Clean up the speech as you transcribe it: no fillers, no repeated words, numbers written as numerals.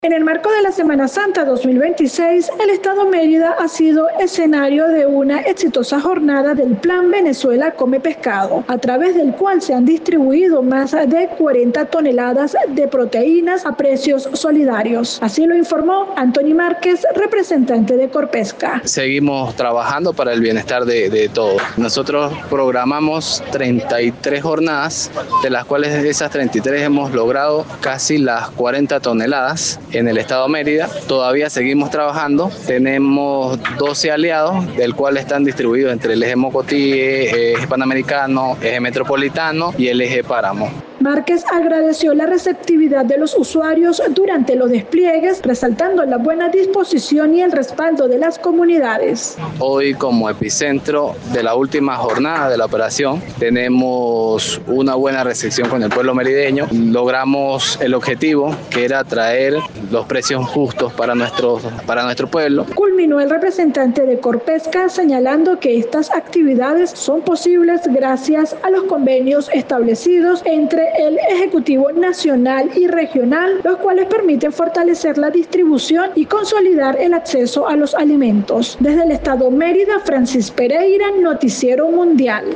En el marco de la Semana Santa 2026, el Estado Mérida ha sido escenario de una exitosa jornada del Plan Venezuela Come Pescado, a través del cual se han distribuido más de 40 toneladas de proteínas a precios solidarios. Así lo informó Anthony Márquez, representante de Corpesca. Seguimos trabajando para el bienestar de todos. Nosotros programamos 33 jornadas, de las cuales de esas 33 hemos logrado casi las 40 toneladas. En el estado Mérida todavía seguimos trabajando, tenemos 12 aliados, del cual están distribuidos entre el eje Mocotí, eje Panamericano, eje Metropolitano y el eje Páramo. Márquez agradeció la receptividad de los usuarios durante los despliegues, resaltando la buena disposición y el respaldo de las comunidades. Hoy, como epicentro de la última jornada de la operación, tenemos una buena recepción con el pueblo merideño. Logramos el objetivo, que era traer los precios justos para nuestro pueblo. Culminó el representante de Corpesca señalando que estas actividades son posibles gracias a los convenios establecidos entre el Ejecutivo Nacional y Regional, los cuales permiten fortalecer la distribución y consolidar el acceso a los alimentos. Desde el Estado Mérida, Francis Pereira, Noticiero Mundial.